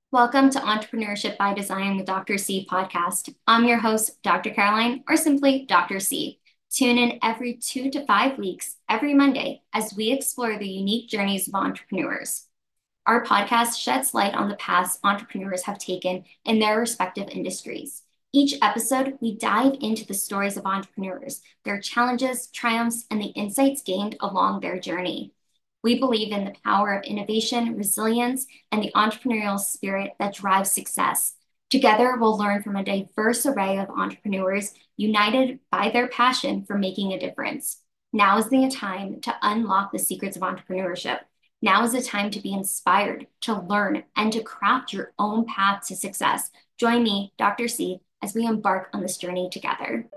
Welcome to Entrepreneurship by Design with Dr. C podcast. I'm your host, Dr. Caroline, or simply Dr. C. Tune in every 2 to 5 weeks, every Monday, as we explore the unique journeys of entrepreneurs. Our podcast sheds light on the paths entrepreneurs have taken in their respective industries. Each episode, we dive into the stories of entrepreneurs, their challenges, triumphs, and the insights gained along their journey. We believe in the power of innovation, resilience, and the entrepreneurial spirit that drives success. Together, we'll learn from a diverse array of entrepreneurs united by their passion for making a difference. Now is the time to unlock the secrets of entrepreneurship. Now is the time to be inspired, to learn, and to craft your own path to success. Join me, Dr. C, as we embark on this journey together.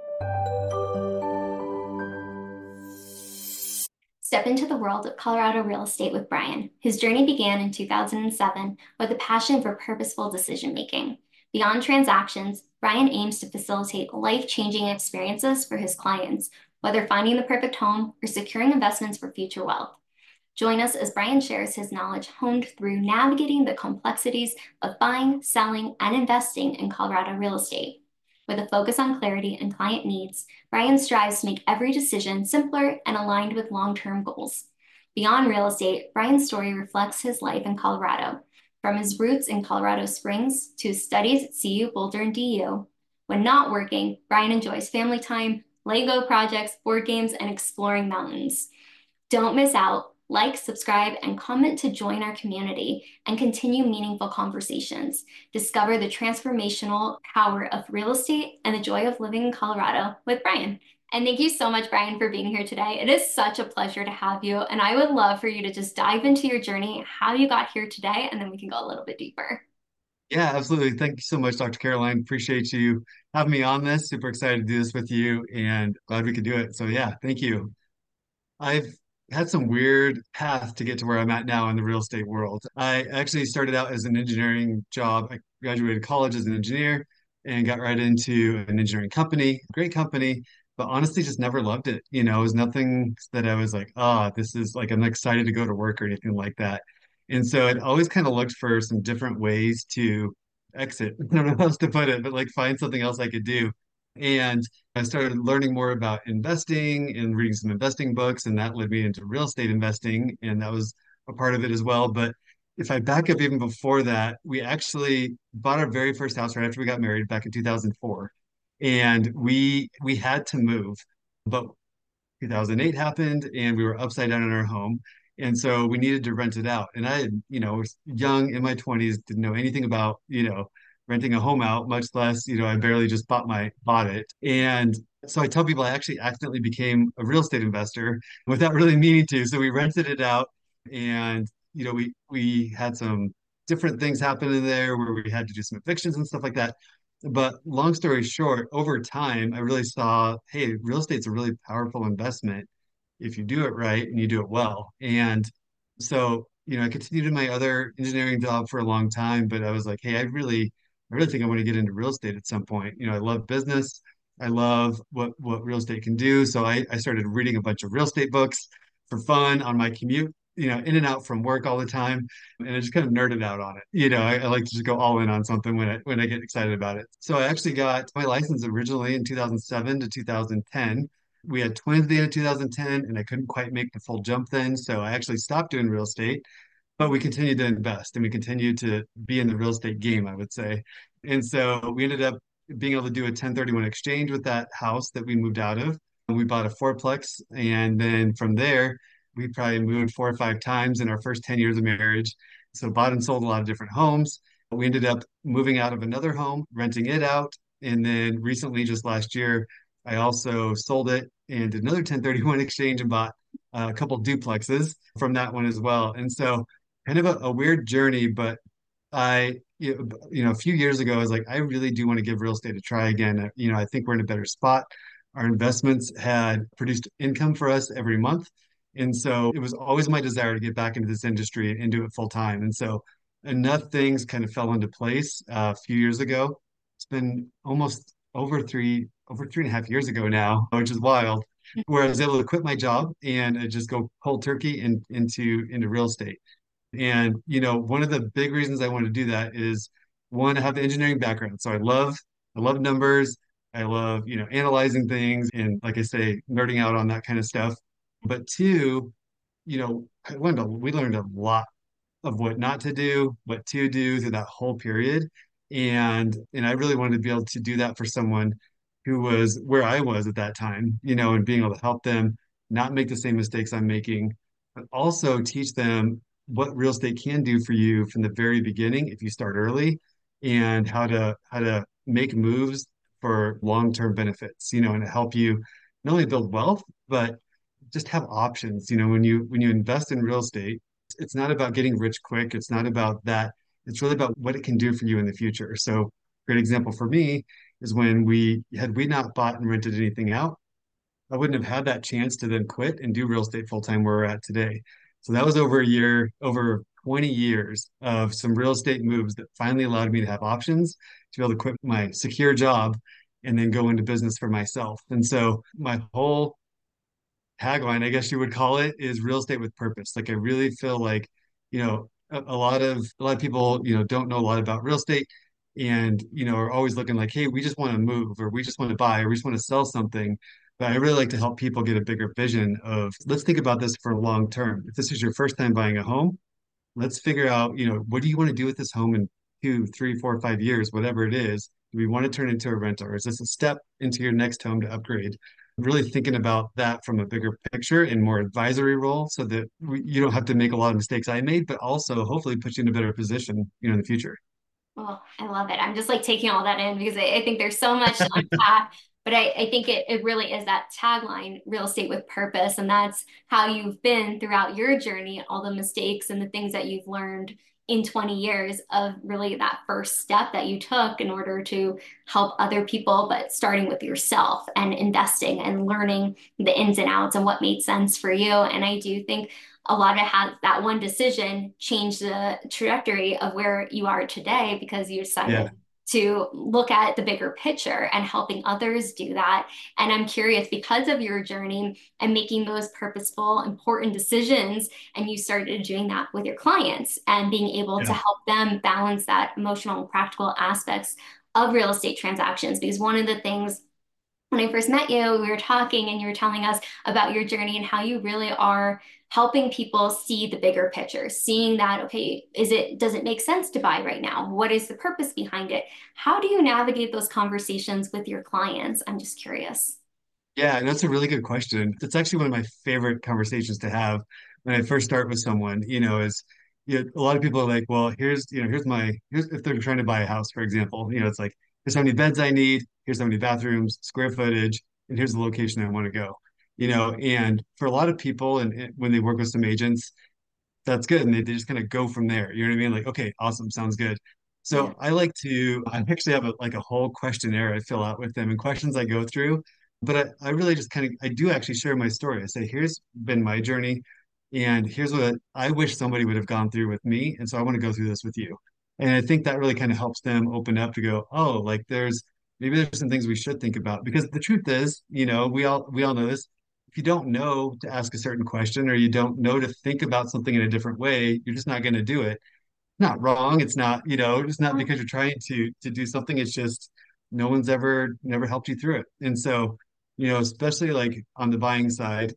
Step into the world of Colorado real estate with Brian. His journey began in 2007 with a passion for purposeful decision making. Beyond transactions, Brian aims to facilitate life-changing experiences for his clients, whether finding the perfect home or securing investments for future wealth. Join us as Brian shares his knowledge honed through navigating the complexities of buying, selling, and investing in Colorado real estate. With a focus on clarity and client needs, Brian strives to make every decision simpler and aligned with long-term goals. Beyond real estate, Brian's story reflects his life in Colorado, from his roots in Colorado Springs to his studies at CU Boulder and DU. When not working, Brian enjoys family time, Lego projects, board games, and exploring mountains. Don't miss out. Like, subscribe, and comment to join our community and continue meaningful conversations. Discover the transformational power of real estate and the joy of living in Colorado with Brian. And thank you so much, Brian, for being here today. It is such a pleasure to have you. And I would love for you to just dive into your journey, how you got here today, and then we can go a little bit deeper. Yeah, absolutely. Thank you so much, Dr. Caroline. Appreciate you having me on this. Super excited to do this with you and glad we could do it. So yeah, thank you. I've had some weird path to get to where I'm at now in the real estate world. I actually started out as an engineering job. I graduated college as an engineer and got right into an engineering company, great company, but honestly just never loved it. It was nothing that I was like, this is like I'm excited to go to work or anything like that. And so I'd always kind of looked for some different ways to exit. I don't know how else to put it, but like find something else I could do. And I started learning more about investing and reading some investing books, and that led me into real estate investing, and that was a part of it as well. But if I back up even before that, we actually bought our very first house right after we got married back in 2004, and we had to move, but 2008 happened, and we were upside down in our home. And so we needed to rent it out. And I, was young in my 20s, didn't know anything about, renting a home out, much less, I barely just bought it. And so I tell people I actually accidentally became a real estate investor without really meaning to. So we rented it out and we had some different things happen in there where we had to do some evictions and stuff like that. But long story short, over time, I really saw, hey, real estate's a really powerful investment if you do it right and you do it well. And so, I continued in my other engineering job for a long time, but I was like, hey, I really think I want to get into real estate at some point. I love business. I love what real estate can do. So I started reading a bunch of real estate books for fun on my commute, in and out from work all the time. And I just kind of nerded out on it. I like to just go all in on something when I get excited about it. So I actually got my license originally in 2007 to 2010. We had twins at the end of 2010, and I couldn't quite make the full jump then. So I actually stopped doing real estate, but we continued to invest and we continued to be in the real estate game, I would say. And so we ended up being able to do a 1031 exchange with that house that we moved out of. We bought a fourplex, and then from there, we probably moved 4 or 5 times in our first 10 years of marriage. So bought and sold a lot of different homes. We ended up moving out of another home, renting it out. And then recently, just last year, I also sold it and did another 1031 exchange and bought a couple duplexes from that one as well. And so kind of a weird journey, but a few years ago, I was like, I really do want to give real estate a try again. I think we're in a better spot. Our investments had produced income for us every month. And so it was always my desire to get back into this industry and do it full time. And so enough things kind of fell into place a few years ago. It's been almost over three and a half years ago now, which is wild, where I was able to quit my job and just go cold turkey into real estate. And, one of the big reasons I want to do that is one, I have the engineering background. So I love numbers. I love, analyzing things and like I say, nerding out on that kind of stuff. But two, we learned a lot of what not to do, what to do through that whole period. And I really wanted to be able to do that for someone who was where I was at that time, and being able to help them not make the same mistakes I'm making, but also teach them what real estate can do for you from the very beginning if you start early, and how to make moves for long-term benefits, and to help you not only build wealth, but just have options. When you invest in real estate, it's not about getting rich quick. It's not about that. It's really about what it can do for you in the future. So, great example for me is when we not bought and rented anything out, I wouldn't have had that chance to then quit and do real estate full time where we're at today. So that was over a year, over 20 years of some real estate moves that finally allowed me to have options to be able to quit my secure job and then go into business for myself. And so my whole tagline, I guess you would call it, is real estate with purpose. Like I really feel like, a lot of people, don't know a lot about real estate and, are always looking like, hey, we just want to move or we just want to buy or we just want to sell something. But I really like to help people get a bigger vision of let's think about this for long term. If this is your first time buying a home, let's figure out, what do you want to do with this home in 2, 3, 4, 5 years, whatever it is? Do we want to turn it into a rental, or is this a step into your next home to upgrade? Really thinking about that from a bigger picture and more advisory role so that you don't have to make a lot of mistakes I made, but also hopefully put you in a better position, in the future. Well, I love it. I'm just like taking all that in because I think there's so much to unpack. But I think it really is that tagline, real estate with purpose. And that's how you've been throughout your journey, all the mistakes and the things that you've learned in 20 years of really that first step that you took in order to help other people, but starting with yourself and investing and learning the ins and outs and what made sense for you. And I do think a lot of has that one decision changed the trajectory of where you are today because you decided Yeah. to look at the bigger picture and helping others do that. And I'm curious because of your journey and making those purposeful, important decisions, and you started doing that with your clients and being able to Yeah. help them balance that emotional and practical aspects of real estate transactions. Because one of the things when I first met you, we were talking and you were telling us about your journey and how you really are helping people see the bigger picture, seeing that, okay, does it make sense to buy right now? What is the purpose behind it? How do you navigate those conversations with your clients? I'm just curious. Yeah, and that's a really good question. It's actually one of my favorite conversations to have when I first start with someone, is a lot of people are like, well, here's if they're trying to buy a house, for example, it's like, here's how many beds I need, here's how many bathrooms, square footage, and here's the location I want to go. And for a lot of people, and when they work with some agents, that's good. And they just kind of go from there. You know what I mean? Like, okay, awesome, sounds good. Yeah. So I actually have like a whole questionnaire I fill out with them and questions I go through. But I really just I do actually share my story. I say, here's been my journey, and here's what I wish somebody would have gone through with me. And so I want to go through this with you. And I think that really kind of helps them open up to go, oh, like maybe there's some things we should think about. Because the truth is, we all know this, if you don't know to ask a certain question or you don't know to think about something in a different way, you're just not going to do it. Not wrong. It's not, it's not because you're trying to do something. It's just no one's ever never helped you through it. And so, especially like on the buying side,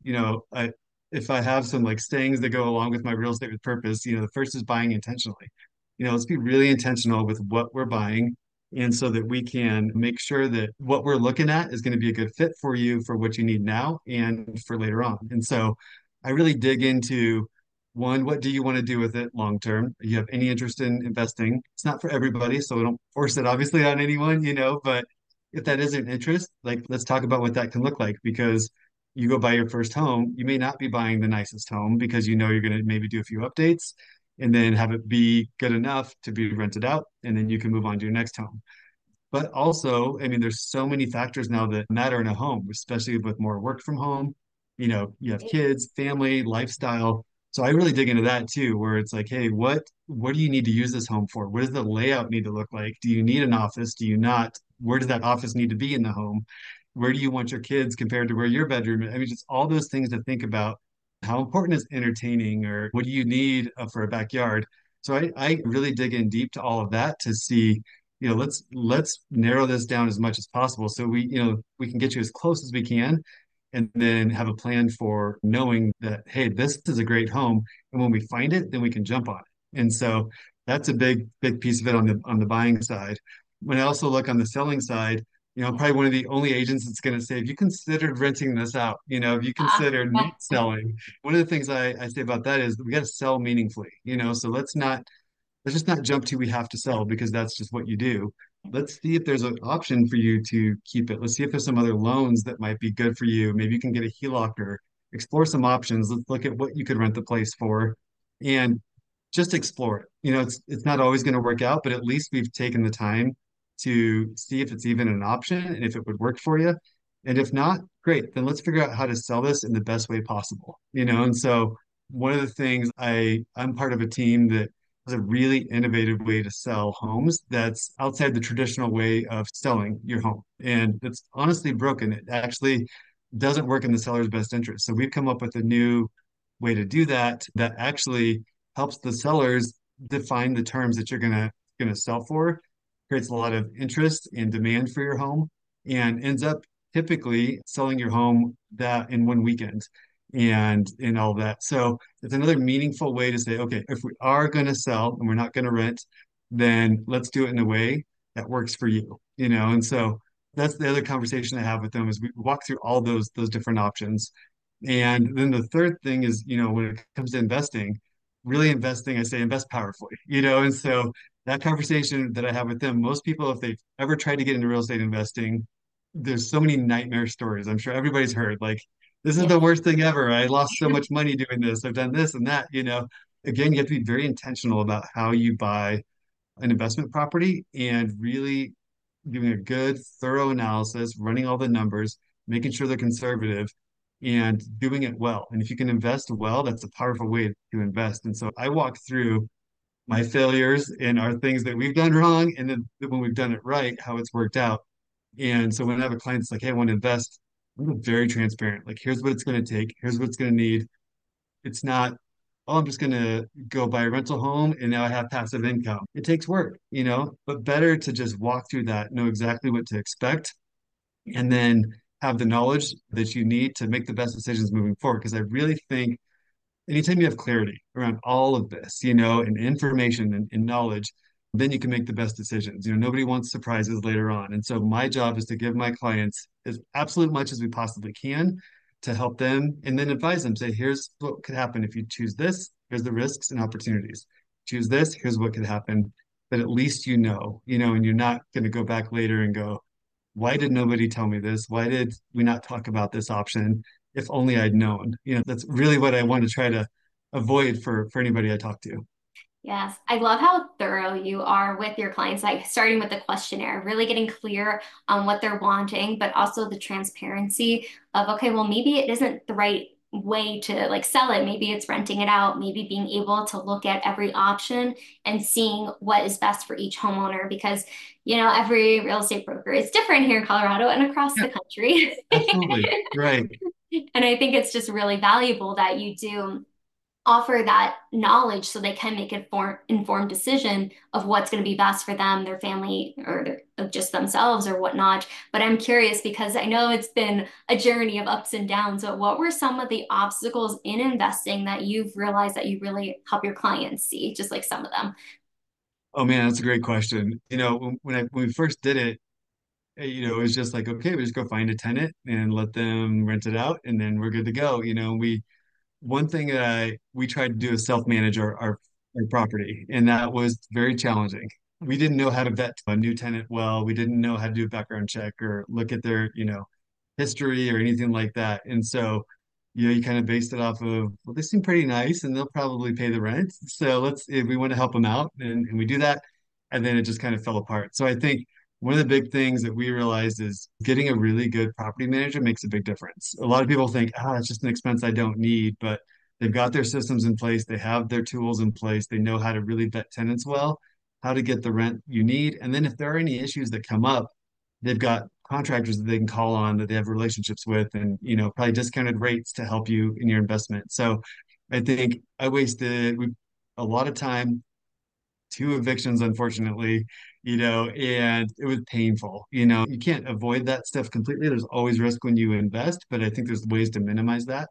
if I have some like sayings that go along with my real estate with purpose, the first is buying intentionally. Let's be really intentional with what we're buying. And so that we can make sure that what we're looking at is going to be a good fit for you for what you need now and for later on. And so I really dig into one, what do you want to do with it long term? You have any interest in investing? It's not for everybody, so don't force it obviously on anyone, but if that is an interest, like let's talk about what that can look like because you go buy your first home, you may not be buying the nicest home because you're going to maybe do a few updates and then have it be good enough to be rented out, and then you can move on to your next home. But also, I mean, there's so many factors now that matter in a home, especially with more work from home. You have kids, family, lifestyle. So I really dig into that too, where it's like, hey, what do you need to use this home for? What does the layout need to look like? Do you need an office? Do you not? Where does that office need to be in the home? Where do you want your kids compared to where your bedroom is? I mean, just all those things to think about How important is entertaining, or what do you need for a backyard? So I really dig in deep to all of that to see, let's narrow this down as much as possible so we can get you as close as we can, and then have a plan for knowing that, hey, this is a great home, and when we find it, then we can jump on it. And so that's a big piece of it on the buying side. When I also look on the selling side, I'm probably one of the only agents that's going to say, if you considered renting this out, if you consider not selling, one of the things I say about that is we got to sell meaningfully, so let's just not jump to we have to sell because that's just what you do. Let's see if there's an option for you to keep it. Let's see if there's some other loans that might be good for you. Maybe you can get a HELOC or explore some options. Let's look at what you could rent the place for and just explore it. It's not always going to work out, but at least we've taken the time to see if it's even an option and if it would work for you. And if not, great, then let's figure out how to sell this in the best way possible. And so one of the things I'm part of a team that has a really innovative way to sell homes that's outside the traditional way of selling your home. And it's honestly broken. It actually doesn't work in the seller's best interest. So we've come up with a new way to do that that actually helps the sellers define the terms that you're gonna sell for, creates a lot of interest and demand for your home, and ends up typically selling your home that in one weekend and all that. So it's another meaningful way to say, okay, if we are going to sell and we're not going to rent, then let's do it in a way that works for you. And so that's the other conversation I have with them is we walk through all those different options. And then the third thing is, when it comes to investing, really investing, I say invest powerfully, and so that conversation that I have with them, most people, if they've ever tried to get into real estate investing, there's so many nightmare stories. I'm sure everybody's heard, like, this is Yeah. the worst thing ever. I lost so much money doing this. I've done this and that. Again, you have to be very intentional about how you buy an investment property and really doing a good, thorough analysis, running all the numbers, making sure they're conservative, and doing it well. And if you can invest well, that's a powerful way to invest. And so I walk through my failures and our things that we've done wrong, and then when we've done it right, how it's worked out. And so when I have a client that's like, hey, I want to invest, I'm very transparent. Like, here's what it's going to take, here's what it's going to need. It's not, oh, I'm just going to go buy a rental home and now I have passive income. It takes work, but better to just walk through that, know exactly what to expect, and then have the knowledge that you need to make the best decisions moving forward. Because I really think anytime you have clarity around all of this, and information and knowledge, then you can make the best decisions. Nobody wants surprises later on. And so my job is to give my clients as absolute much as we possibly can to help them and then advise them, say, here's what could happen if you choose this, here's the risks and opportunities. Choose this, here's what could happen. But at least and you're not going to go back later and go, why did nobody tell me this? Why did we not talk about this option? If only I'd known. That's really what I want to try to avoid for anybody I talk to. Yes, I love how thorough you are with your clients, like starting with the questionnaire, really getting clear on what they're wanting, but also the transparency of, okay, well, maybe it isn't the right way to like sell it. Maybe it's renting it out, maybe being able to look at every option and seeing what is best for each homeowner because, every real estate broker is different here in Colorado and across Yeah, the country. absolutely. Right. And I think it's just really valuable that you do offer that knowledge so they can make an informed decision of what's going to be best for them, their family, or just themselves or whatnot. But I'm curious because I know it's been a journey of ups and downs. But what were some of the obstacles in investing that you've realized that you really help your clients see, just like some of them? Oh man, that's a great question. When we first did it, it was just like, okay, we just go find a tenant and let them rent it out, and then we're good to go. We one thing that we tried to do is self-manage our property, and that was very challenging. We didn't know how to vet a new tenant well. We didn't know how to do a background check or look at their, history or anything like that. And so, you kind of based it off of, well, they seem pretty nice and they'll probably pay the rent. So if we want to help them out and we do that. And then it just kind of fell apart. So I think one of the big things that we realized is getting a really good property manager makes a big difference. A lot of people think, it's just an expense I don't need, but they've got their systems in place, they have their tools in place, they know how to really vet tenants well, how to get the rent you need. And then if there are any issues that come up, they've got contractors that they can call on that they have relationships with, and probably discounted rates to help you in your investment. So I think I wasted a lot of time, two evictions, unfortunately, and it was painful. You can't avoid that stuff completely. There's always risk when you invest, but I think there's ways to minimize that.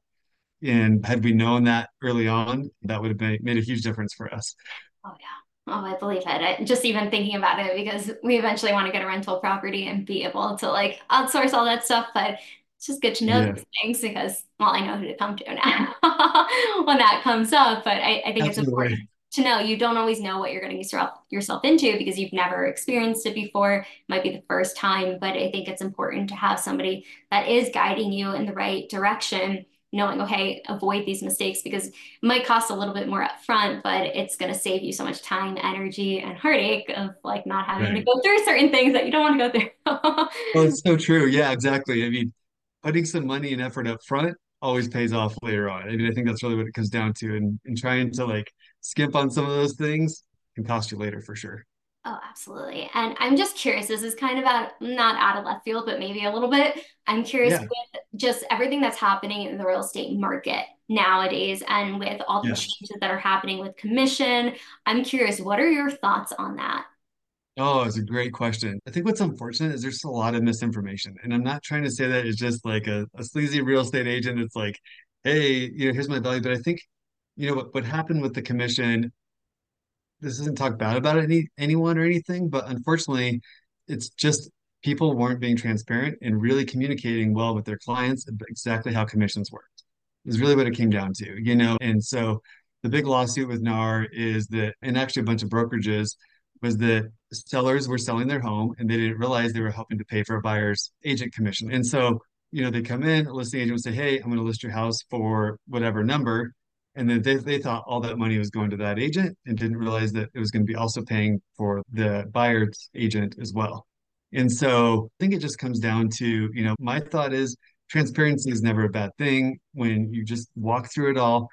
And had we known that early on, that would have made a huge difference for us. Oh yeah. Oh, I believe it. Just even thinking about it, because we eventually want to get a rental property and be able to like outsource all that stuff. But it's just good to know Yeah, these things because, well, I know who to come to now when that comes up. But I think it's important absolutely. to know you don't always know what you're going to get yourself into because you've never experienced it before. It might be the first time, but I think it's important to have somebody that is guiding you in the right direction, knowing, okay, avoid these mistakes because might cost a little bit more upfront, but it's going to save you so much time, energy, and heartache of like not having to Right. go through certain things that you don't want to go through. Well, it's so true. Yeah, exactly. I mean, putting some money and effort up front always pays off later on. I mean, I think that's really what it comes down to. And trying to like skimp on some of those things can cost you later for sure. Oh, absolutely. And I'm just curious, this is kind of not out of left field, but maybe a little bit. I'm curious Yeah. with just everything that's happening in the real estate market nowadays and with all the Yeah. changes that are happening with commission. I'm curious, what are your thoughts on that? Oh, it's a great question. I think what's unfortunate is there's a lot of misinformation. And I'm not trying to say that it's just like a sleazy real estate agent. It's like, hey, here's my value. But I think, what happened with the commission, this isn't talk bad about anyone or anything, but unfortunately, it's just people weren't being transparent and really communicating well with their clients about exactly how commissions worked. Is really what it came down to. And so the big lawsuit with NAR is that, and actually a bunch of brokerages, was that sellers were selling their home and they didn't realize they were helping to pay for a buyer's agent commission. And so, they come in, a listing agent would say, hey, I'm going to list your house for whatever number. And then they thought all that money was going to that agent and didn't realize that it was going to be also paying for the buyer's agent as well. And so I think it just comes down to, my thought is transparency is never a bad thing when you just walk through it all.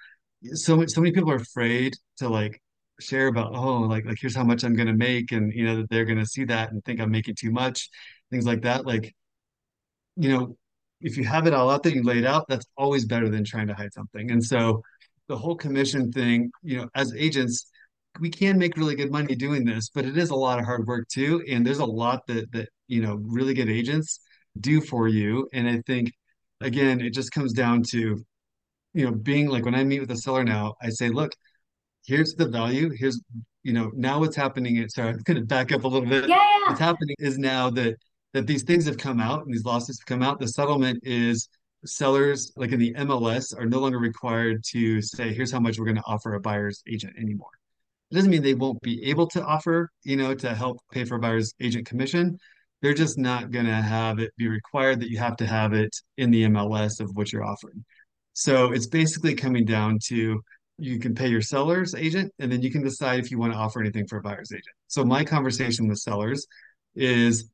So many people are afraid to like share about, oh, like here's how much I'm going to make, and that they're going to see that and think I'm making too much, things like that. Like, you know, if you have it all out there, you lay it out, that's always better than trying to hide something. And so the whole commission thing, as agents, we can make really good money doing this, but it is a lot of hard work too. And there's a lot that really good agents do for you. And I think, again, it just comes down to, being like when I meet with a seller now, I say, look, here's the value. Now what's happening is, sorry, I'm going to back up a little bit. Yeah, What's yeah. happening is now that these things have come out and these lawsuits have come out, the settlement is sellers, like in the MLS, are no longer required to say, here's how much we're going to offer a buyer's agent anymore. It doesn't mean they won't be able to offer, to help pay for a buyer's agent commission. They're just not going to have it be required that you have to have it in the MLS of what you're offering. So it's basically coming down to you can pay your seller's agent and then you can decide if you want to offer anything for a buyer's agent. So my conversation with sellers is,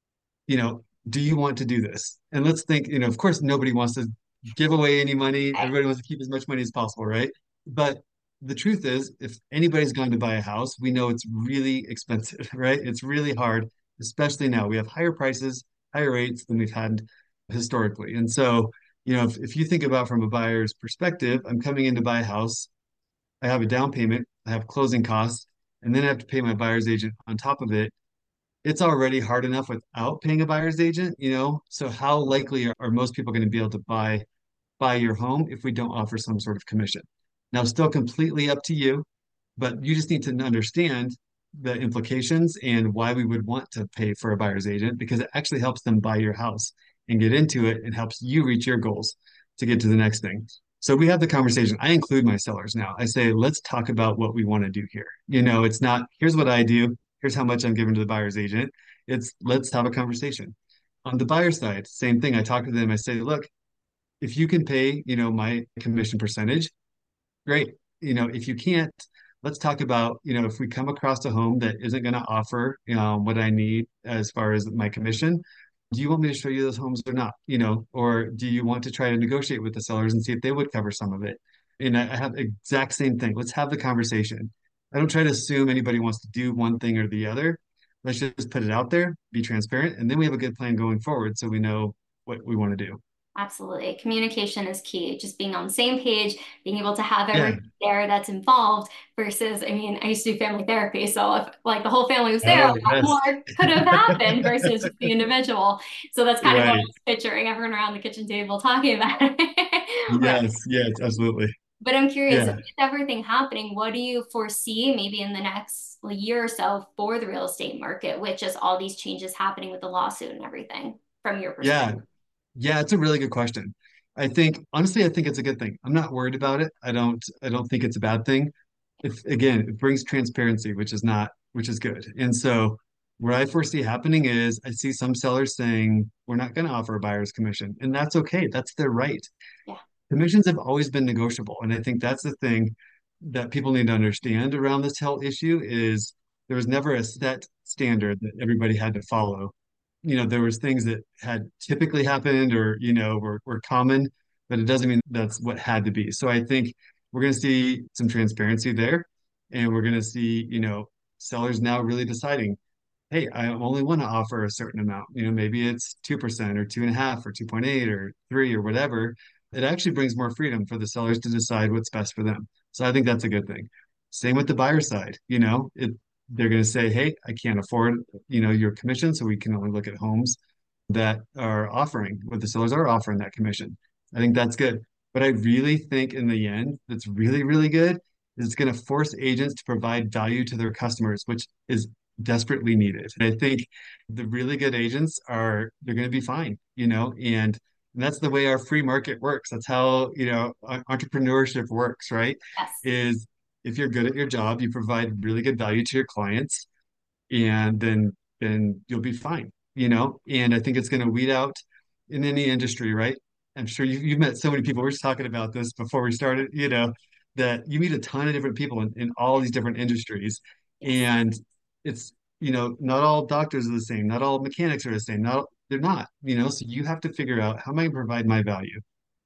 do you want to do this? And let's think, of course, nobody wants to give away any money. Right. Everybody wants to keep as much money as possible, right? But the truth is, if anybody's going to buy a house, we know it's really expensive, right? It's really hard, especially now. We have higher prices, higher rates than we've had historically. And so, if you think about from a buyer's perspective, I'm coming in to buy a house. I have a down payment, I have closing costs, and then I have to pay my buyer's agent on top of it. It's already hard enough without paying a buyer's agent. So how likely are most people going to be able to buy your home if we don't offer some sort of commission? Now, still completely up to you, but you just need to understand the implications and why we would want to pay for a buyer's agent because it actually helps them buy your house and get into it and helps you reach your goals to get to the next thing. So we have the conversation. I include my sellers now. I say, let's talk about what we want to do here. It's not, here's what I do, here's how much I'm giving to the buyer's agent. It's let's have a conversation. On the buyer side, same thing. I talk to them. I say, look, if you can pay, my commission percentage, great. If you can't, let's talk about, if we come across a home that isn't going to offer, what I need as far as my commission, do you want me to show you those homes or not? Or do you want to try to negotiate with the sellers and see if they would cover some of it? And I have the exact same thing. Let's have the conversation. I don't try to assume anybody wants to do one thing or the other. let's just put it out there, be transparent, and then we have a good plan going forward so we know what we want to do. Absolutely. Communication is key. Just being on the same page, being able to have Yeah. everyone there that's involved versus, I mean, I used to do family therapy. So if like the whole family was there, a Oh, lot yes. more could have happened versus just the individual. So that's kind of what I Right. was picturing, everyone around the kitchen table talking about it. Right. Yes. Yes. Absolutely. But I'm curious, with Yeah. everything happening, what do you foresee maybe in the next year or so for the real estate market with just all these changes happening with the lawsuit and everything from your perspective? Yeah. Yeah. It's a really good question. Honestly, I think it's a good thing. I'm not worried about it. I don't think it's a bad thing. If again, it brings transparency, which is good. And so what I foresee happening is I see some sellers saying, we're not going to offer a buyer's commission. And that's okay. That's their right. Yeah. Commissions have always been negotiable. And I think that's the thing that people need to understand around this whole issue is there was never a set standard that everybody had to follow. There was things that had typically happened or, were common, but it doesn't mean that's what had to be. So I think we're going to see some transparency there, and we're going to see, sellers now really deciding, hey, I only want to offer a certain amount. Maybe it's 2% or 2.5 or 2.8 or 3 or whatever. It actually brings more freedom for the sellers to decide what's best for them. So I think that's a good thing. Same with the buyer side. They're going to say, hey, I can't afford, your commission, so we can only look at homes that are offering what the sellers are offering that commission. I think that's good. But I really think in the end, that's really, really good is it's going to force agents to provide value to their customers, which is desperately needed. And I think the really good agents they're going to be fine, and that's the way our free market works. That's how, entrepreneurship works, right? Yes. Is if you're good at your job, you provide really good value to your clients, and then you'll be fine, And I think it's going to weed out in any industry, right? I'm sure you've met so many people. We were just talking about this before we started, that you meet a ton of different people in all these different industries. Yes. And it's, not all doctors are the same, not all mechanics are the same, they're not, so you have to figure out how am I going to provide my value?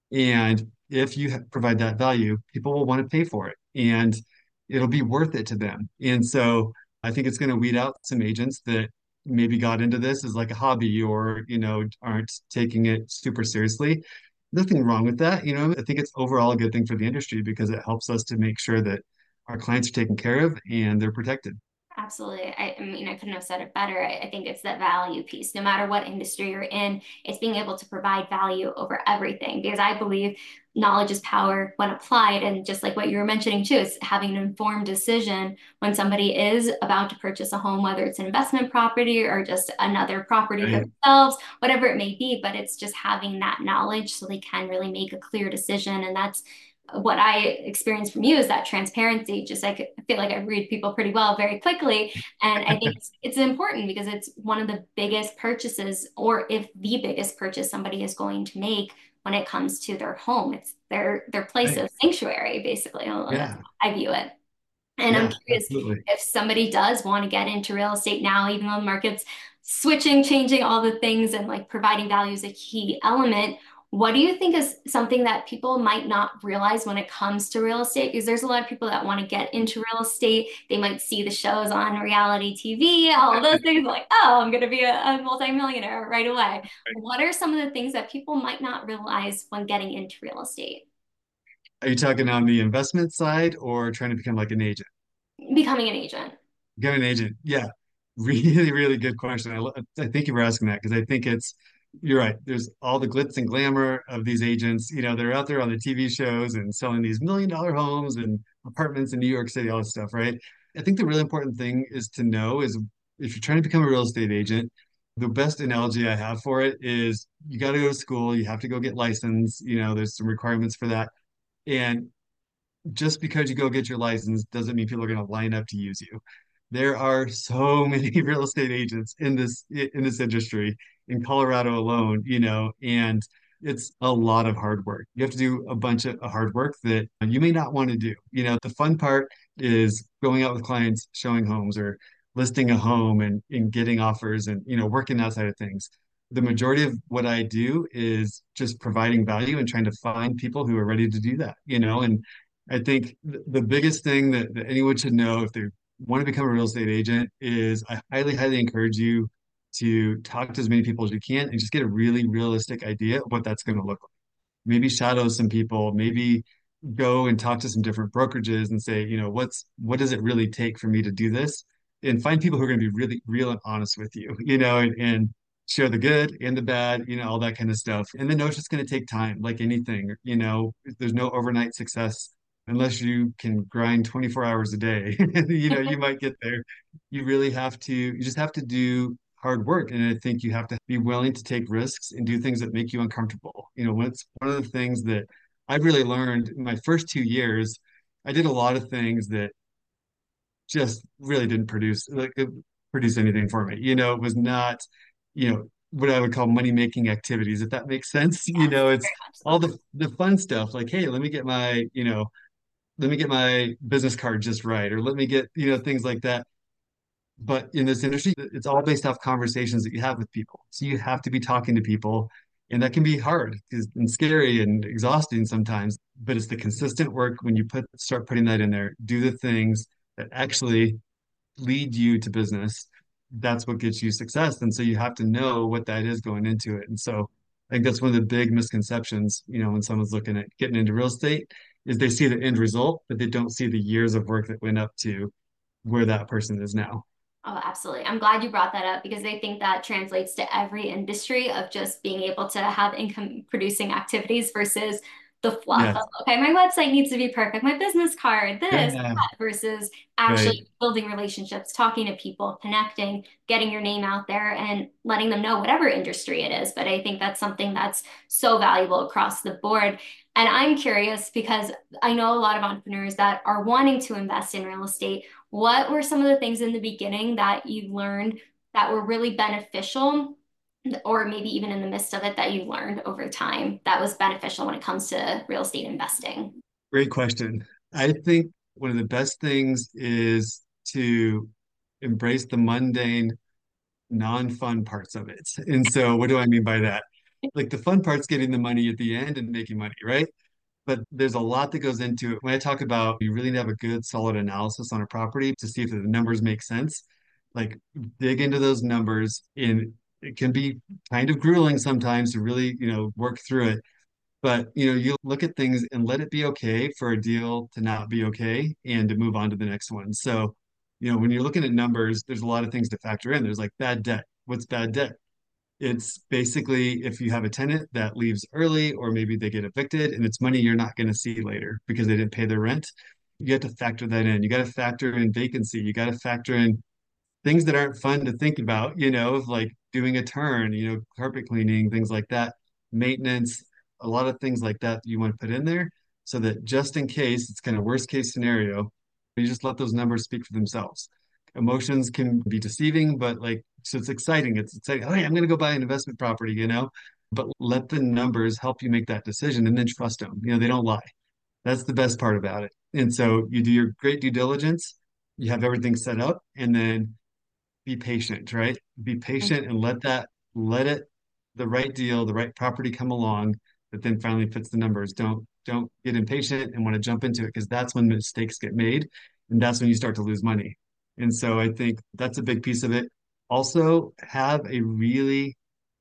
And if you provide that value, people will want to pay for it and it'll be worth it to them. And so I think it's going to weed out some agents that maybe got into this as like a hobby or, aren't taking it super seriously. Nothing wrong with that. I think it's overall a good thing for the industry because it helps us to make sure that our clients are taken care of and they're protected. Absolutely. I mean, I couldn't have said it better. I think it's that value piece. No matter what industry you're in, it's being able to provide value over everything because I believe knowledge is power when applied. And just like what you were mentioning too, it's having an informed decision when somebody is about to purchase a home, whether it's an investment property or just another property for Right. themselves, whatever it may be. But it's just having that knowledge so they can really make a clear decision. And that's what I experienced from you is that transparency. Just like I feel like I read people pretty well very quickly, and I think it's important because it's one of the biggest purchases, or if the biggest purchase somebody is going to make when it comes to their home. It's their place Right. of sanctuary, basically. That's Yeah. how I view it. And I'm Yeah, curious absolutely. if somebody does want to get into real estate now, even though the market's switching, changing all the things and like providing value is a key element. What do you think is something that people might not realize when it comes to real estate? Because there's a lot of people that want to get into real estate. They might see the shows on reality TV, all of those things like, oh, I'm going to be a multimillionaire right away. What are some of the things that people might not realize when getting into real estate? Are you talking on the investment side or trying to become like an agent? Becoming an agent. Become an agent. Yeah. Really, really good question. I thank you for asking that because I think you're right. There's all the glitz and glamour of these agents. They're out there on the TV shows and selling these $1 million homes and apartments in New York City, all this stuff, right? I think the really important thing is to know is if you're trying to become a real estate agent, the best analogy I have for it is you got to go to school, you have to go get licensed, there's some requirements for that. And just because you go get your license doesn't mean people are going to line up to use you. There are so many real estate agents in this industry in Colorado alone, and it's a lot of hard work. You have to do a bunch of hard work that you may not want to do. The fun part is going out with clients, showing homes or listing a home and getting offers and working that side of things. The majority of what I do is just providing value and trying to find people who are ready to do that, and I think the biggest thing that anyone should know if they're want to become a real estate agent is I highly, highly encourage you to talk to as many people as you can and just get a really realistic idea of what that's going to look like. Maybe shadow some people, maybe go and talk to some different brokerages and say, what does it really take for me to do this? And find people who are going to be really real and honest with you, and share the good and the bad, all that kind of stuff. And then know it's just going to take time, like anything, there's no overnight success unless you can grind 24 hours a day. You might get there. You just have to do hard work. And I think you have to be willing to take risks and do things that make you uncomfortable. When it's one of the things that I've really learned in my first 2 years, I did a lot of things that just really didn't produce anything for me. It was not, what I would call money making activities, if that makes sense. Yes, It's very much all so. the fun stuff like, hey, let me get my business card just right, or let me get, things like that. But in this industry, it's all based off conversations that you have with people. So you have to be talking to people, and that can be hard and scary and exhausting sometimes. But it's the consistent work when you start putting that in there, do the things that actually lead you to business. That's what gets you success. And so you have to know what that is going into it. And so I think that's one of the big misconceptions, when someone's looking at getting into real estate, is they see the end result, but they don't see the years of work that went up to where that person is now. Oh, absolutely. I'm glad you brought that up because I think that translates to every industry of just being able to have income producing activities versus the fluff of, Yes. okay, my website needs to be perfect, my business card, this, Yeah. that, versus Right. actually building relationships, talking to people, connecting, getting your name out there and letting them know whatever industry it is. But I think that's something that's so valuable across the board. And I'm curious because I know a lot of entrepreneurs that are wanting to invest in real estate. What were some of the things in the beginning that you learned that were really beneficial, or maybe even in the midst of it that you learned over time that was beneficial when it comes to real estate investing? Great question. I think one of the best things is to embrace the mundane, non-fun parts of it. And so what do I mean by that? Like the fun part's getting the money at the end and making money, right? But there's a lot that goes into it. When I talk about you really need to have a good, solid analysis on a property to see if the numbers make sense, like dig into those numbers. And it can be kind of grueling sometimes to really, work through it. But you look at things and let it be okay for a deal to not be okay and to move on to the next one. So, when you're looking at numbers, there's a lot of things to factor in. There's like bad debt. What's bad debt? It's basically if you have a tenant that leaves early or maybe they get evicted and it's money you're not going to see later because they didn't pay their rent. You have to factor that in. You got to factor in vacancy. You got to factor in things that aren't fun to think about, of like doing a turn, carpet cleaning, things like that, maintenance, a lot of things like that you want to put in there so that just in case it's kind of worst case scenario, you just let those numbers speak for themselves. Emotions can be deceiving, but like, so it's exciting. It's exciting. Oh, yeah, I'm going to go buy an investment property, but let the numbers help you make that decision and then trust them. They don't lie. That's the best part about it. And so you do your great due diligence, you have everything set up, and then be patient, right? Be patient and let it, the right deal, the right property come along that then finally fits the numbers. Don't get impatient and want to jump into it because that's when mistakes get made and that's when you start to lose money. And so I think that's a big piece of it. Also, have a really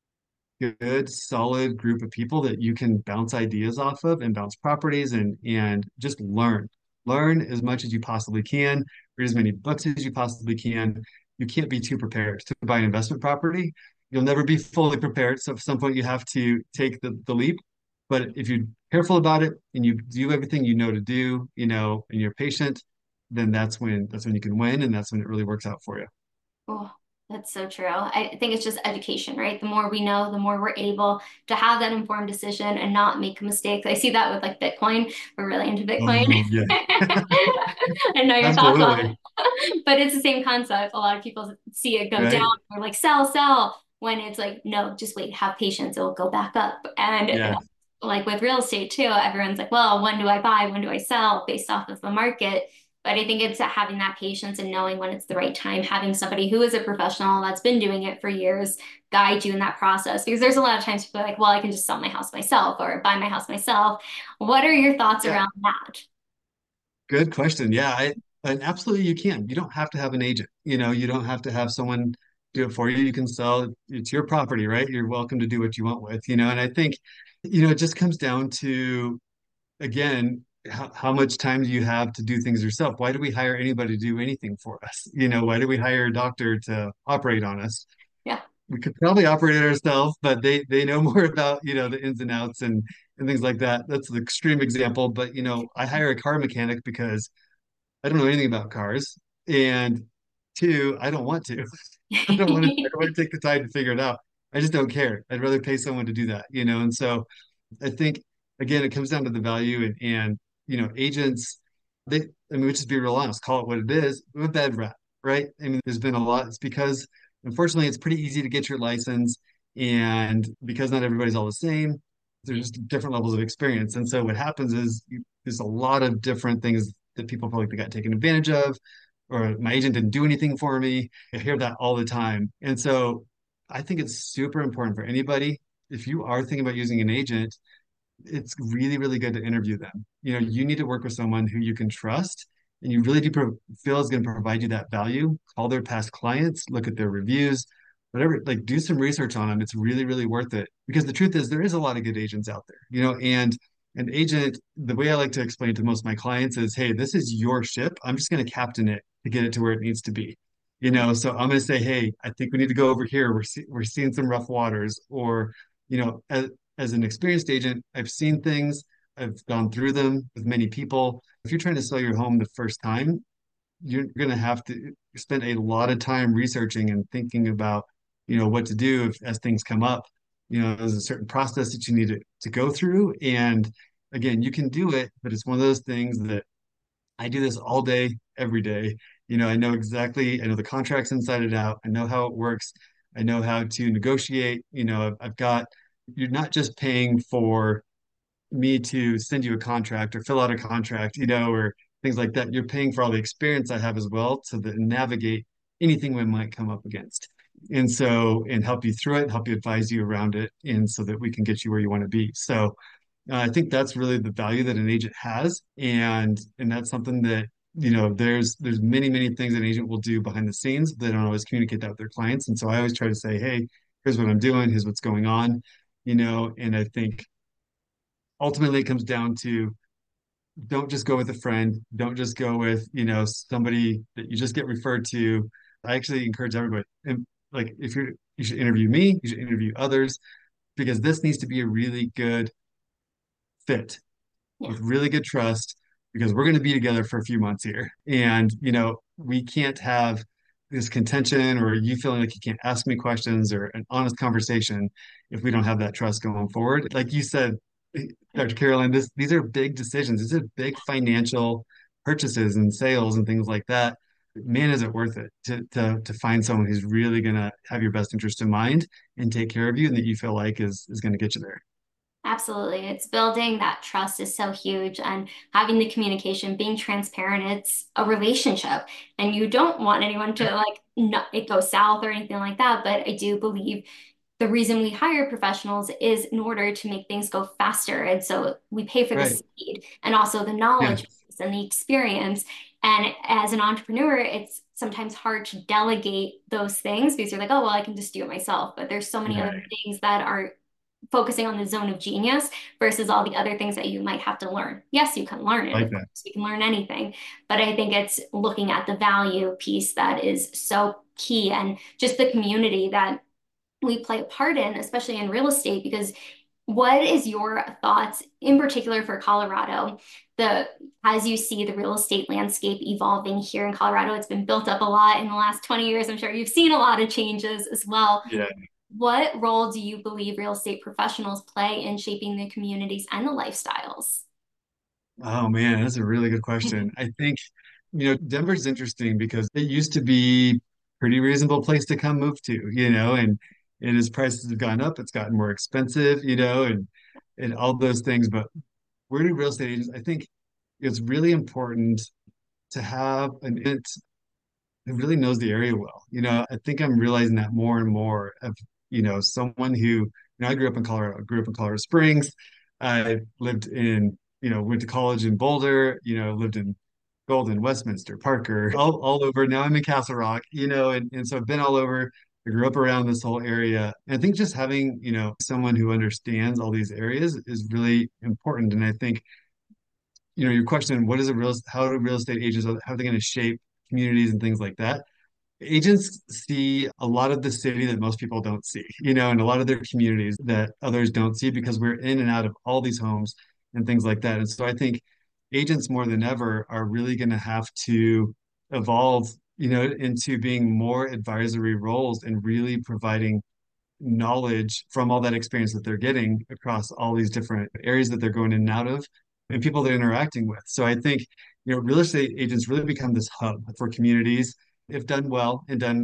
good, solid group of people that you can bounce ideas off of and bounce properties and just learn. Learn as much as you possibly can, read as many books as you possibly can. You can't be too prepared to buy an investment property. You'll never be fully prepared. So at some point you have to take the leap. But if you're careful about it and you do everything you know to do, and you're patient, then that's when you can win and that's when it really works out for you. Oh, that's so true. I think it's just education, right? The more we know, the more we're able to have that informed decision and not make mistakes. I see that with like Bitcoin. We're really into Bitcoin. Oh, yeah, I know your thoughts on absolutely. it, but it's the same concept. A lot of people see it go down. Right? They're like, sell, sell. When it's like, no, just wait, have patience. It will go back up. And Yeah. like with real estate too, everyone's like, well, when do I buy? When do I sell based off of the market? But I think it's having that patience and knowing when it's the right time, having somebody who is a professional that's been doing it for years guide you in that process. Because there's a lot of times people are like, well, I can just sell my house myself or buy my house myself. What are your thoughts Yeah. around that? Good question. Yeah. And absolutely you can. You don't have to have an agent. You don't have to have someone do it for you. You can sell it. It's your property, right? You're welcome to do what you want with. And I think, it just comes down to, again, how much time do you have to do things yourself? Why do we hire anybody to do anything for us? Why do we hire a doctor to operate on us? Yeah. We could probably operate it ourselves, but they know more about, the ins and outs and things like that. That's the extreme example. But, I hire a car mechanic because I don't know anything about cars. And two, I don't want to. I don't want to take the time to figure it out. I just don't care. I'd rather pay someone to do that. And so I think again, it comes down to the value and agents, they I mean, let's just be real honest, call it what it is, a bad rap, right? I mean, there's been a lot. It's because unfortunately it's pretty easy to get your license, and because not everybody's all the same, there's just different levels of experience. And so what happens is there's a lot of different things that people feel like they got taken advantage of, or my agent didn't do anything for me. I hear that all the time. And so I think it's super important for anybody, if you are thinking about using an agent, it's really, really good to interview them. You need to work with someone who you can trust and you really do feel is going to provide you that value. Call their past clients, look at their reviews, whatever, like do some research on them. It's really, really worth it because the truth is there is a lot of good agents out there, and an agent, the way I like to explain to most of my clients is, hey, this is your ship. I'm just going to captain it to get it to where it needs to be. So I'm going to say, hey, I think we need to go over here. We're seeing some rough waters, or as an experienced agent, I've seen things, I've gone through them with many people. If you're trying to sell your home the first time, you're going to have to spend a lot of time researching and thinking about, what to do as things come up. There's a certain process that you need to go through. And again, you can do it, but it's one of those things that I do this all day, every day. I know the contracts inside and out. I know how it works. I know how to negotiate. I've got, you're not just paying for me to send you a contract or fill out a contract, or things like that. You're paying for all the experience I have as well to navigate anything we might come up against. And help you through it, help you advise you around it, and so that we can get you where you want to be. So, I think that's really the value that an agent has, and that's something that there's many many things an agent will do behind the scenes. They don't always communicate that with their clients, and so I always try to say, hey, here's what I'm doing, here's what's going on, and I think ultimately it comes down to don't just go with a friend, don't just go with somebody that you just get referred to. I actually encourage everybody, and like if you should interview me, you should interview others because this needs to be a really good fit Yeah. with really good trust because we're going to be together for a few months here. And, we can't have this contention or you feeling like you can't ask me questions or an honest conversation if we don't have that trust going forward. Like you said, Dr. Caroline, these are big decisions. These are big financial purchases and sales and things like that. Man, is it worth it to find someone who's really going to have your best interest in mind and take care of you and that you feel like is going to get you there. Absolutely. It's building that trust is so huge and having the communication, being transparent. It's a relationship and you don't want anyone to like not it go south or anything like that. But I do believe the reason we hire professionals is in order to make things go faster. And so we pay for the Right. speed and also the Yeah. knowledge and the experience. And as an entrepreneur, it's sometimes hard to delegate those things because you're like, oh, well, I can just do it myself. But there's so many other Right. things that are focusing on the zone of genius versus all the other things that you might have to learn. Yes, you can learn it. Like Of that. course, you can learn anything. But I think it's looking at the value piece that is so key and just the community that we play a part in, especially in real estate, because what is your thoughts in particular for Colorado? The as you see the real estate landscape evolving here in Colorado, it's been built up a lot in the last 20 years. I'm sure you've seen a lot of changes as well. Yeah. What role do you believe real estate professionals play in shaping the communities and the lifestyles? Oh man, that's a really good question. I think, Denver's interesting because it used to be pretty reasonable place to come move to, and as prices have gone up, it's gotten more expensive, and all those things. But where do real estate agents? I think it's really important to have an agent who really knows the area well. I think I'm realizing that more and more of, someone who, I grew up in Colorado, I grew up in Colorado Springs. I lived in, went to college in Boulder, lived in Golden, Westminster, Parker, all over. Now I'm in Castle Rock, and so I've been all over. I grew up around this whole area. And I think just having, someone who understands all these areas is really important. And I think, your question, how do real estate agents, how are they going to shape communities and things like that? Agents see a lot of the city that most people don't see, and a lot of their communities that others don't see because we're in and out of all these homes and things like that. And so I think agents more than ever are really going to have to evolve, into being more advisory roles and really providing knowledge from all that experience that they're getting across all these different areas that they're going in and out of and people they're interacting with. So I think, real estate agents really become this hub for communities if done well and done,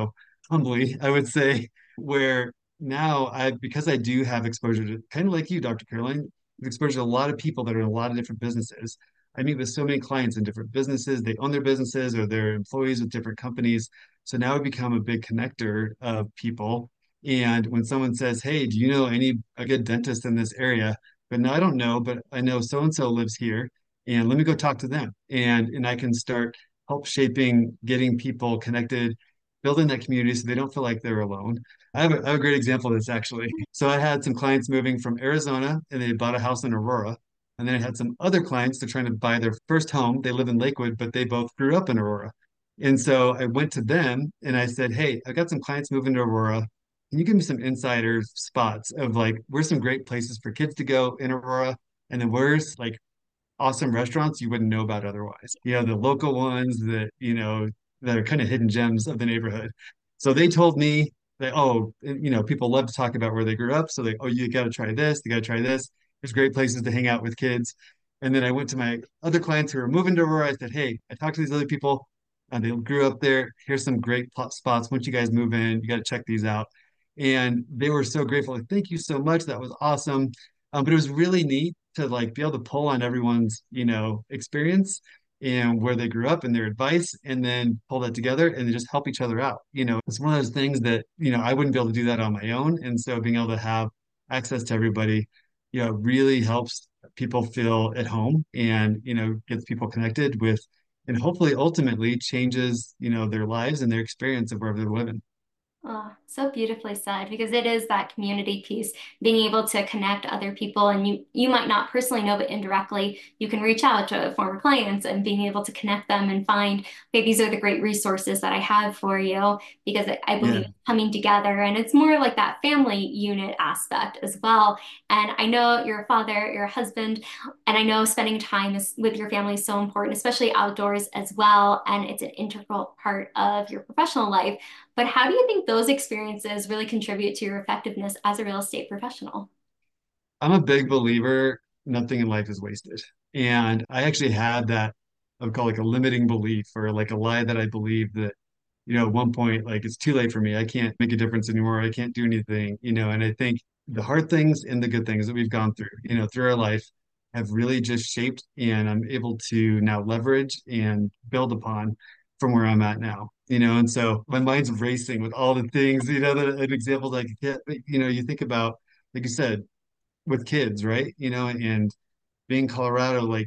humbly, I would say, where now because I do have exposure to kind of like you, Dr. Caroline, exposure to a lot of people that are in a lot of different businesses. I meet with so many clients in different businesses. They own their businesses or they're employees with different companies. So now I become a big connector of people. And when someone says, "Hey, do you know a good dentist in this area?" But no, I don't know, but I know so and so lives here, and let me go talk to them. And I can start help shaping, getting people connected, building that community so they don't feel like they're alone. I have a great example of this actually. So I had some clients moving from Arizona and they bought a house in Aurora. And then I had some other clients, they're trying to buy their first home. They live in Lakewood, but they both grew up in Aurora. And so I went to them and I said, "Hey, I got some clients moving to Aurora. Can you give me some insider spots of like where's some great places for kids to go in Aurora? And then where's like awesome restaurants you wouldn't know about otherwise. The local ones that are kind of hidden gems of the neighborhood." So they told me that, oh, people love to talk about where they grew up. So oh, you got to try this, you got to try this. There's great places to hang out with kids. And then I went to my other clients who were moving to Aurora. I said, "Hey, I talked to these other people. They grew up there. Here's some great spots. Once you guys move in, you got to check these out." And they were so grateful. Like, "Thank you so much. That was awesome." But it was really neat to like be able to pull on everyone's, experience and where they grew up and their advice and then pull that together and then just help each other out. It's one of those things that, I wouldn't be able to do that on my own. And so being able to have access to everybody, really helps people feel at home and, gets people connected with and hopefully ultimately changes, their lives and their experience of wherever they're living. Oh, so beautifully said, because it is that community piece, being able to connect other people, and you might not personally know, but indirectly you can reach out to former clients and being able to connect them and find, okay, these are the great resources that I have for you, because I believe Yeah. it's coming together, and it's more like that family unit aspect as well. And I know you're a father, you're a husband, and I know spending time with your family is so important, especially outdoors as well, and it's an integral part of your professional life. But how do you think those experiences really contribute to your effectiveness as a real estate professional? I'm a big believer nothing in life is wasted. And I actually had that, I would call like a limiting belief or like a lie that I believed that, at one point, like it's too late for me. I can't make a difference anymore. I can't do anything, and I think the hard things and the good things that we've gone through, through our life have really just shaped and I'm able to now leverage and build upon from where I'm at now. And so my mind's racing with all the things, that examples I could get. But, you think about, like you said, with kids, right? And being Colorado, like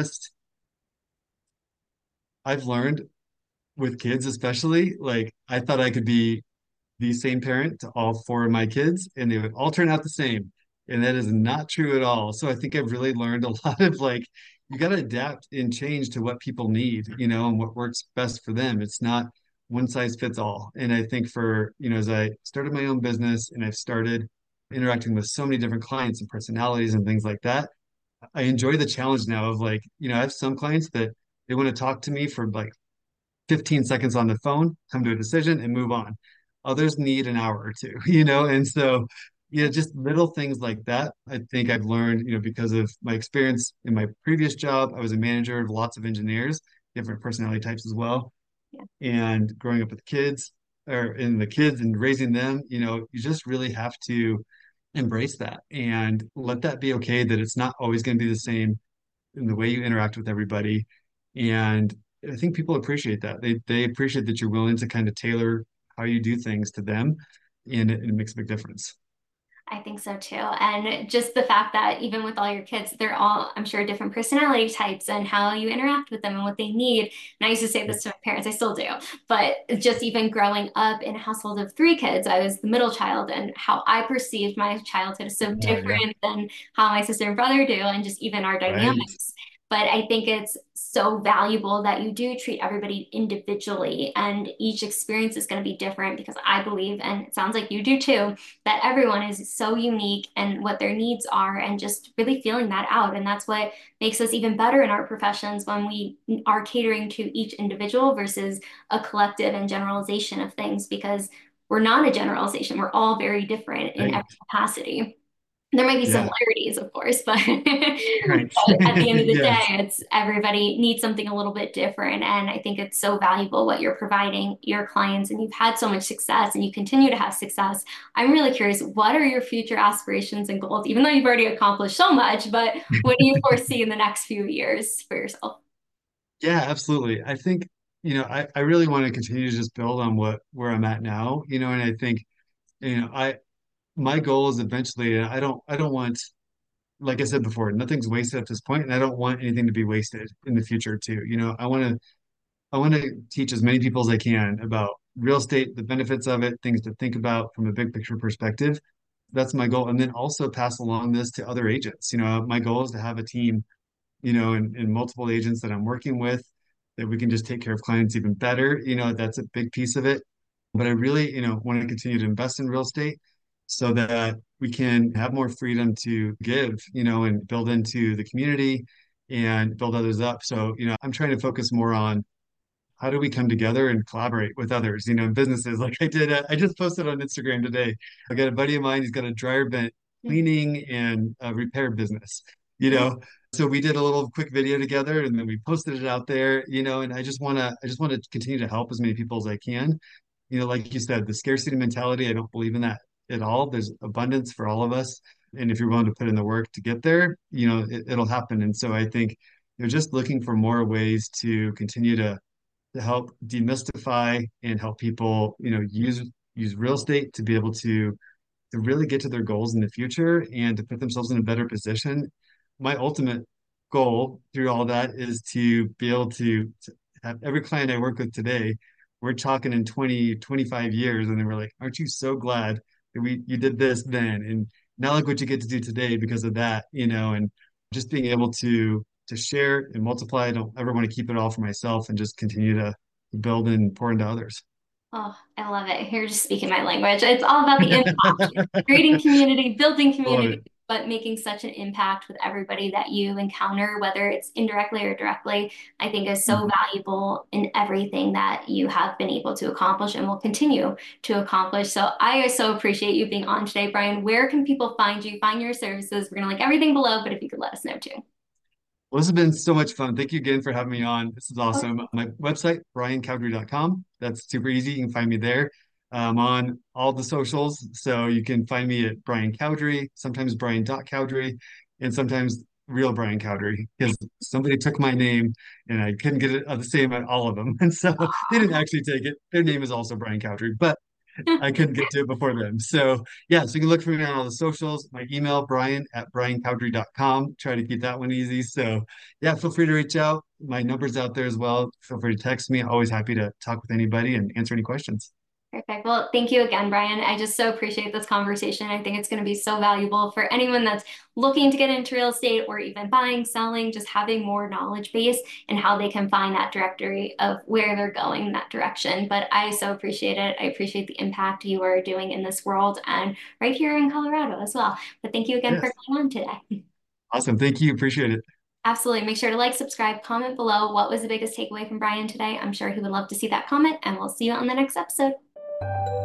I've learned with kids, especially, like I thought I could be the same parent to all four of my kids and they would all turn out the same. And that is not true at all. So I think I've really learned a lot of like, you got to adapt and change to what people need, and what works best for them. It's not one size fits all. And I think as I started my own business and I've started interacting with so many different clients and personalities and things like that, I enjoy the challenge now of like, I have some clients that they want to talk to me for like 15 seconds on the phone, come to a decision and move on. Others need an hour or two, and so, just little things like that. I think I've learned, because of my experience in my previous job. I was a manager of lots of engineers, different personality types as well. Yeah. And growing up with kids or in the kids and raising them, you just really have to embrace that and let that be okay that it's not always going to be the same in the way you interact with everybody. And I think people appreciate that. They appreciate that you're willing to kind of tailor how you do things to them, and it makes a big difference. I think so too. And just the fact that even with all your kids, they're all, I'm sure, different personality types and how you interact with them and what they need. And I used to say this to my parents, I still do. But just even growing up in a household of three kids, I was the middle child, and how I perceived my childhood is so Oh, yeah. different than how my sister and brother do, and just even our Right. dynamics. But I think it's so valuable that you do treat everybody individually, and each experience is going to be different because I believe, and it sounds like you do too, that everyone is so unique and what their needs are, and just really feeling that out. And that's what makes us even better in our professions when we are catering to each individual versus a collective and generalization of things, because we're not a generalization. We're all very different in every Right. capacity. There might be Yeah. similarities, of course, but, Right. but at the end of the day, Yes. it's everybody needs something a little bit different. And I think it's so valuable what you're providing your clients, and you've had so much success and you continue to have success. I'm really curious, what are your future aspirations and goals, even though you've already accomplished so much, but what do you foresee in the next few years for yourself? Yeah, absolutely. I think, I really want to continue to just build on where I'm at now, and I think, my goal is eventually, I don't want, like I said before, nothing's wasted at this point, and I don't want anything to be wasted in the future too. I want to teach as many people as I can about real estate, the benefits of it, things to think about from a big picture perspective. That's my goal. And then also pass along this to other agents. My goal is to have a team, and multiple agents that I'm working with, that we can just take care of clients even better. That's a big piece of it. But I really, want to continue to invest in real estate so that we can have more freedom to give, and build into the community and build others up. So, I'm trying to focus more on how do we come together and collaborate with others, in businesses like I did. I just posted on Instagram today. I got a buddy of mine, he's got a dryer vent cleaning and repair business, you know. So we did a little quick video together and then we posted it out there, and I just want to continue to help as many people as I can. Like you said, the scarcity mentality, I don't believe in that at all. There's abundance for all of us. And if you're willing to put in the work to get there, it'll happen. And so I think you're just looking for more ways to continue to help demystify and help people, use real estate to be able to really get to their goals in the future and to put themselves in a better position. My ultimate goal through all that is to be able to have every client I work with today, we're talking in 20, 25 years, and then we're like, aren't you so glad that you did this then? And now look what you get to do today because of that, and just being able to share and multiply. I don't ever want to keep it all for myself and just continue to build and pour into others. Oh, I love it. You're just speaking my language. It's all about the impact, creating community, building I love community, it. but making such an impact with everybody that you encounter, whether it's indirectly or directly, I think is so Mhm. valuable in everything that you have been able to accomplish and will continue to accomplish. So I so appreciate you being on today, Brian. Where can people find you, find your services? We're gonna link everything below, but if you could let us know too. Well, this has been so much fun. Thank you again for having me on. This is Okay. awesome. My website, briancowdery.com. That's super easy. You can find me there. I'm on all the socials. So you can find me at Brian Cowdery, sometimes Brian.Cowdery, and sometimes real Brian Cowdery, because somebody took my name and I couldn't get it the same at all of them. And so they didn't actually take it. Their name is also Brian Cowdery, but I couldn't get to it before then. So yeah, so you can look for me on all the socials. My email, brian@briancowdery.com. Try to keep that one easy. So yeah, feel free to reach out. My number's out there as well. Feel free to text me. Always happy to talk with anybody and answer any questions. Perfect. Well, thank you again, Brian. I just so appreciate this conversation. I think it's going to be so valuable for anyone that's looking to get into real estate or even buying, selling, just having more knowledge base and how they can find that directory of where they're going in that direction. But I so appreciate it. I appreciate the impact you are doing in this world and right here in Colorado as well. But thank you again for Yes. coming on today. Awesome. Thank you. Appreciate it. Absolutely. Make sure to like, subscribe, comment below. What was the biggest takeaway from Brian today? I'm sure he would love to see that comment, and we'll see you on the next episode.